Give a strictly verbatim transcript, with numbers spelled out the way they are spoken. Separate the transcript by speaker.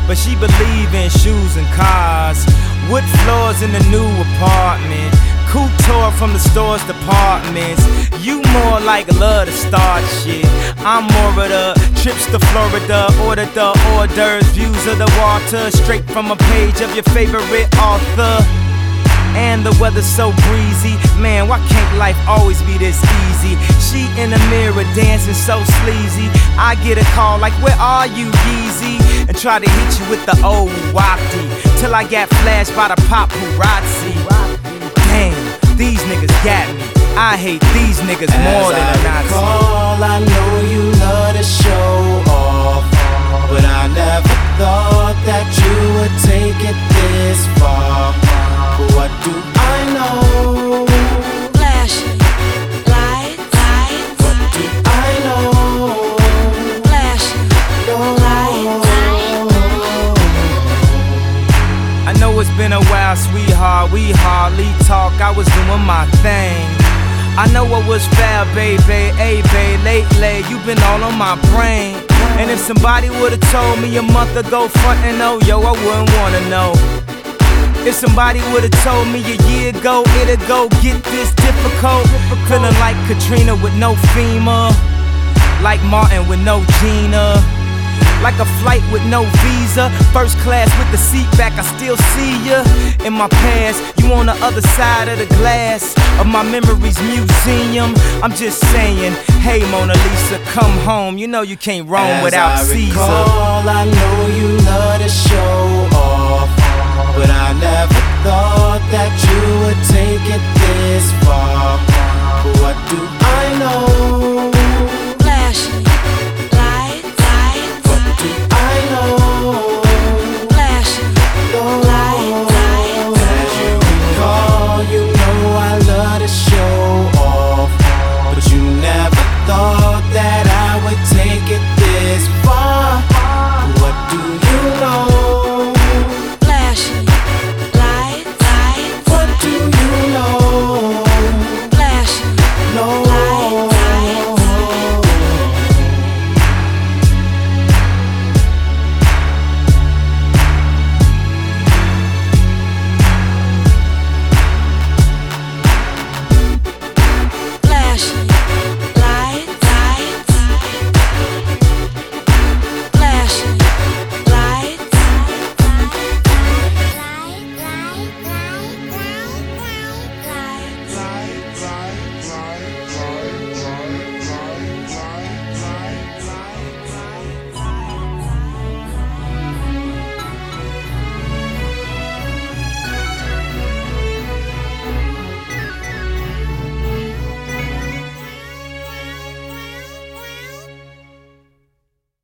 Speaker 1: but she believe in shoes and cars. Wood floors in the new apartment, couture from the store's departments. You more like love to start shit. I'm more of the trips to Florida, order the hors d'oeuvres, views of the water, straight from a page of your favorite author. And the weather's so breezy, man, why can't life always be this easy? She in the mirror dancing so sleazy. I get a call like, where are you, Yeezy? And try to hit you with the old wafty, till I got flashed by the paparazzi. Damn, these niggas got me. I hate these niggas more than a Nazi.
Speaker 2: Recall, I know you love to show off, but I never thought that you would take it this far. What do I know?
Speaker 3: Flashing lights, lights.
Speaker 2: What do I know?
Speaker 3: Flashing lights.
Speaker 1: I know it's been a while, sweetheart, we hardly talk. I was doing my thing. I know what was fair, baby, hey, babe, lately you been all on my brain. And if somebody would've told me a month ago, front and oh, yo, I wouldn't wanna know. If somebody would've told me a year ago, it'd go get this difficult. Feeling like Katrina with no FEMA, like Martin with no Gina, like a flight with no visa, first class with the seat back, I still see ya. In my past, you on the other side of the glass of my memories museum. I'm just saying, hey Mona Lisa, come home. You know you can't roam
Speaker 2: As
Speaker 1: without
Speaker 2: I
Speaker 1: Caesar.
Speaker 2: recall, I know